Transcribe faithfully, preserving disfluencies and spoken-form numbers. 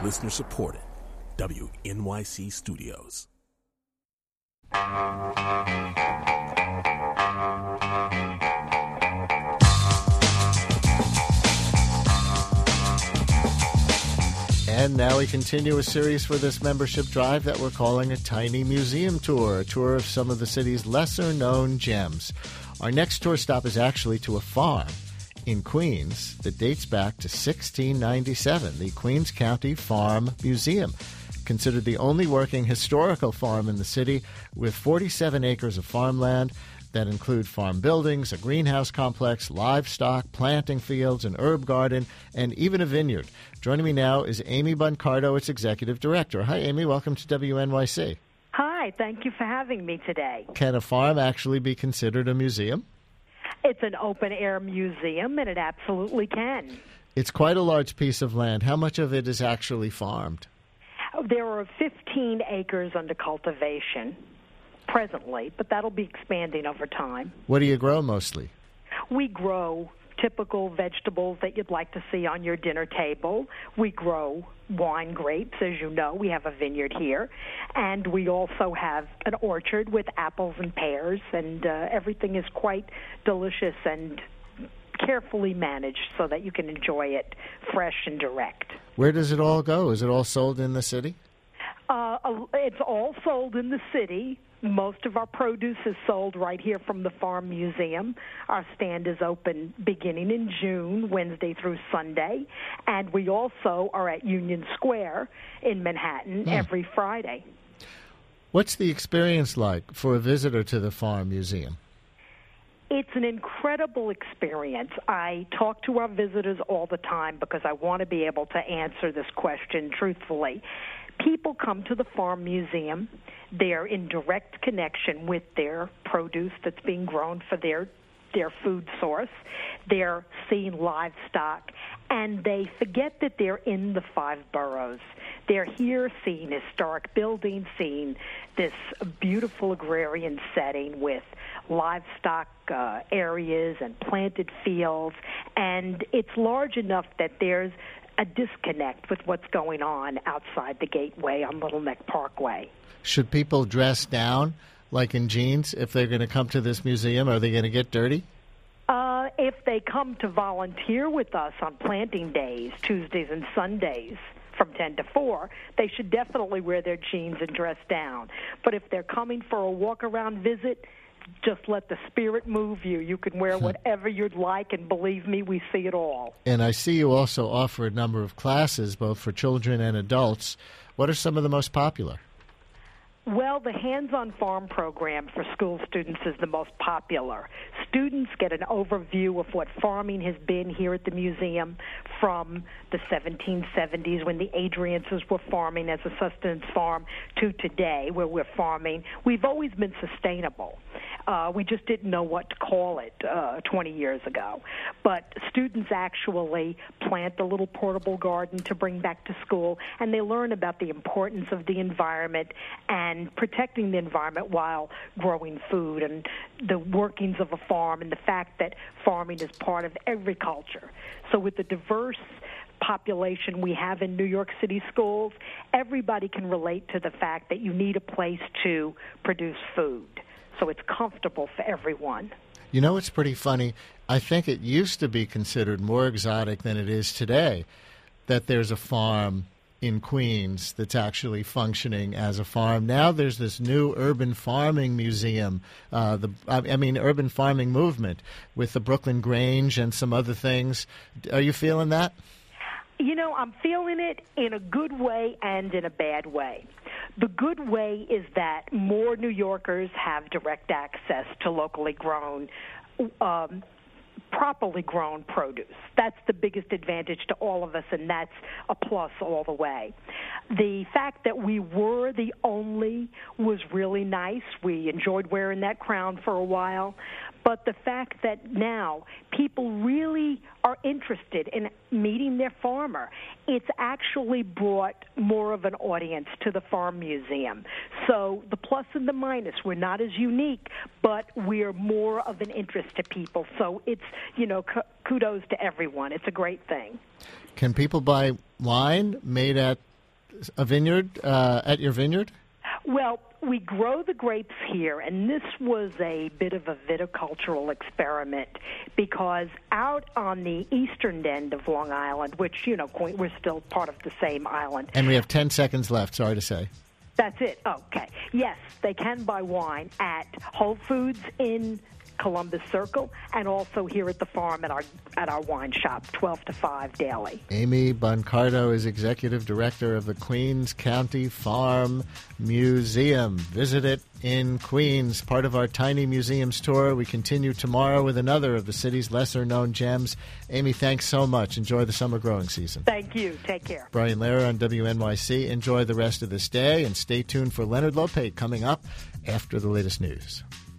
Listener supported. W N Y C Studios. And now we continue a series for this membership drive that we're calling a Tiny Museum Tour, a tour of some of the city's lesser-known gems. Our next tour stop is actually to a farm in Queens that dates back to sixteen ninety-seven, the Queens County Farm Museum, considered the only working historical farm in the city with forty-seven acres of farmland that include farm buildings, a greenhouse complex, livestock, planting fields, an herb garden, and even a vineyard. Joining me now is Amy Buncardo, its executive director. Hi, Amy. Welcome to W N Y C. Hi. Thank you for having me today. Can a farm actually be considered a museum? It's an open-air museum, and it absolutely can. It's quite a large piece of land. How much of it is actually farmed? There are fifteen acres under cultivation presently, but that'll be expanding over time. What do you grow mostly? We grow typical vegetables that you'd like to see on your dinner table. We grow wine grapes, as you know. We have a vineyard here. And we also have an orchard with apples and pears, and uh, everything is quite delicious and carefully managed so that you can enjoy it fresh and direct. Where does it all go? Is it all sold in the city? Uh, it's all sold in the city. Most of our produce is sold right here from the Farm Museum. Our stand is open beginning in June, Wednesday through Sunday. And we also are at Union Square in Manhattan mm. every Friday. What's the experience like for a visitor to the Farm Museum? It's an incredible experience. I talk to our visitors all the time because I want to be able to answer this question truthfully. People come to the Farm Museum. They're in direct connection with their produce that's being grown for their their food source. They're seeing livestock, and they forget that they're in the five boroughs. They're here seeing historic buildings, seeing this beautiful agrarian setting with livestock uh, areas and planted fields, and it's large enough that there's a disconnect with what's going on outside the gateway on Little Neck Parkway. Should people dress down, like in jeans, if they're going to come to this museum? Are they going to get dirty? Uh, if they come to volunteer with us on planting days, Tuesdays and Sundays, from ten to four, they should definitely wear their jeans and dress down. But if they're coming for a walk-around visit, just let the spirit move you. You can wear whatever you'd like, and believe me, we see it all. And I see you also offer a number of classes, both for children and adults. What are some of the most popular? Well, the hands-on farm program for school students is the most popular. Students get an overview of what farming has been here at the museum from the seventeen seventies when the Adrianses were farming as a sustenance farm to today where we're farming. We've always been sustainable. Uh, we just didn't know what to call it uh, twenty years ago. But students actually plant a little portable garden to bring back to school, and they learn about the importance of the environment and and protecting the environment while growing food and the workings of a farm and the fact that farming is part of every culture. So with the diverse population we have in New York City schools, everybody can relate to the fact that you need a place to produce food. So it's comfortable for everyone. You know, it's pretty funny. I think it used to be considered more exotic than it is today that there's a farm in Queens that's actually functioning as a farm. Now there's this new urban farming museum, uh, the I mean urban farming movement with the Brooklyn Grange and some other things. Are you feeling that? You know, I'm feeling it in a good way and in a bad way. The good way is that more New Yorkers have direct access to locally grown um properly grown produce. That's the biggest advantage to all of us, and that's a plus all the way. The fact that we were the only was really nice. We enjoyed wearing that crown for a while. But the fact that now people really are interested in meeting their farmer, it's actually brought more of an audience to the Farm Museum. So the plus and the minus, we're not as unique, but we're more of an interest to people. So it's, you know, kudos to everyone. It's a great thing. Can people buy wine made at a vineyard uh, at your vineyard? Well, we grow the grapes here, and this was a bit of a viticultural experiment because out on the eastern end of Long Island, which, you know, we're still part of the same island. And we have ten seconds left, sorry to say. That's it. Okay. Yes, they can buy wine at Whole Foods in Columbus Circle, and also here at the farm at our at our wine shop, twelve to five daily. Amy Boncardo is Executive Director of the Queens County Farm Museum. Visit it in Queens, part of our Tiny Museums tour. We continue tomorrow with another of the city's lesser-known gems. Amy, thanks so much. Enjoy the summer growing season. Thank you. Take care. Brian Lehrer on W N Y C. Enjoy the rest of this day, and stay tuned for Leonard Lopate coming up after the latest news.